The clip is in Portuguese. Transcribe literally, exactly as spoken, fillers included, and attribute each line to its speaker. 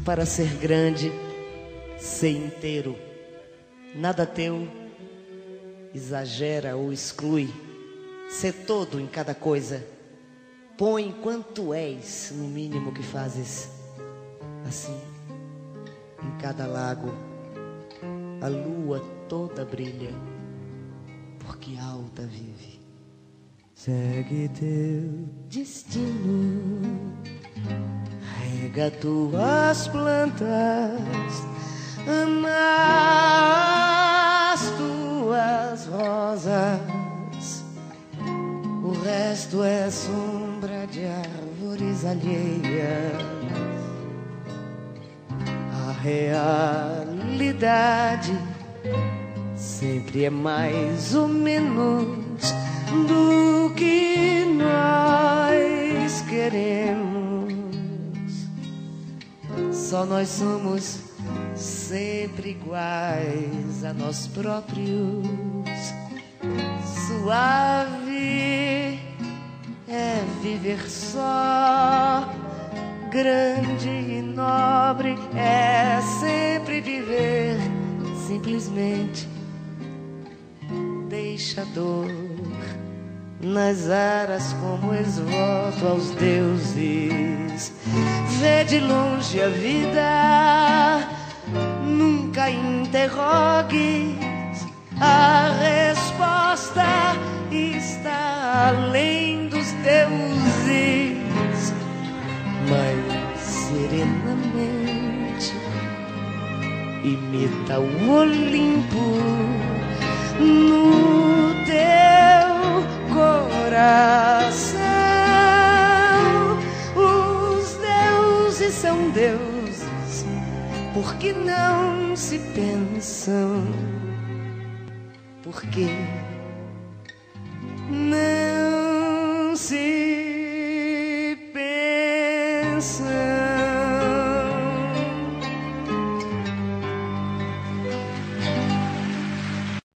Speaker 1: Para ser grande, ser inteiro. Nada teu exagera ou exclui. Ser todo em cada coisa. Põe quanto és no mínimo que fazes. Assim, em cada lago, a lua toda brilha, porque alta vive. Segue teu destino, rega tuas plantas, ama as tuas rosas. O resto é sombra de árvores alheias. A realidade sempre é mais ou menos do que nós queremos. Só nós somos sempre iguais a nós próprios. Suave é viver só, grande e nobre é sempre viver simplesmente. Deixa a dor nas aras como esvoto aos deuses. Vê de longe a vida, nunca interrogues. A resposta está além dos deuses. Mas serenamente imita o Olimpo no teu coração. Os deuses são deuses porque não se pensam. Porque não se pensa.